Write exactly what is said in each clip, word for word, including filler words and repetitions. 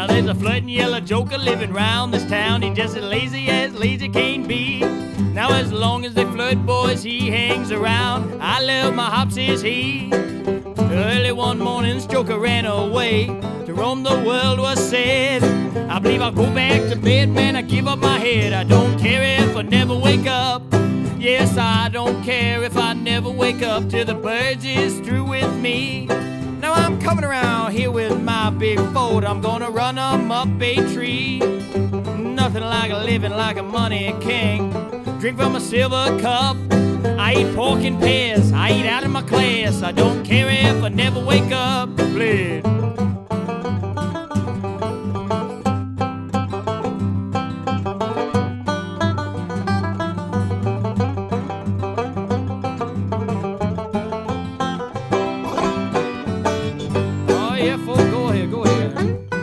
there's a flirting yellow joker living round this town. He's just as lazy as lazy can be. Now as long as they flirt, boys, he hangs around. I love my hops, says he. Early one morning, this joker ran away. To roam the world was said. I believe I'll go back to bed, man, I give up my head. I don't care if I never wake up. Yes, I don't care if I never wake up till the birds is through with me. Now I'm coming around here with my big Ford. I'm gonna run 'em up a tree. Nothing like living like a money king. Drink from a silver cup. I eat pork and pears. I eat out of my class. I don't care if I never wake up. Bleed. Oh yeah, fool, go ahead, go ahead.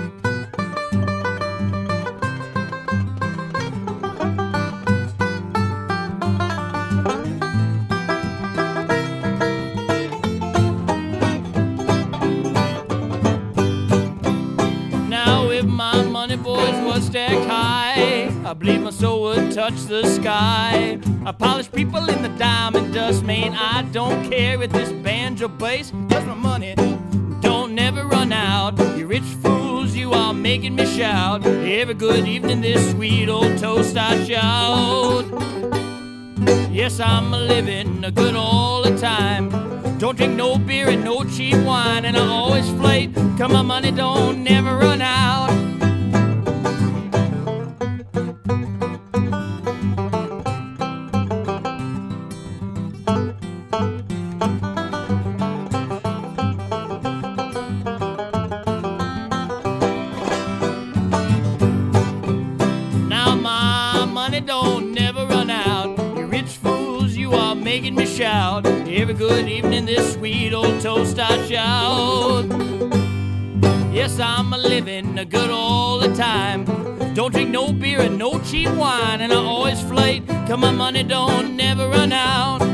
Boys was stacked high. I believe my soul would touch the sky. I polish people in the diamond dust, man. I don't care if this banjo bass, cause my money don't never run out. You rich fools, you are making me shout. Every good evening this sweet old toast I shout. Yes, I'm a living a good all the time. Don't drink no beer and no cheap wine, and I always flate, cause my money don't never run out. Don't never run out. You rich fools, you are making me shout. Every good evening this sweet old toast I shout. Yes, I'm a living a good all the time. Don't drink no beer and no cheap wine, and I always flate, cause my money don't never run out.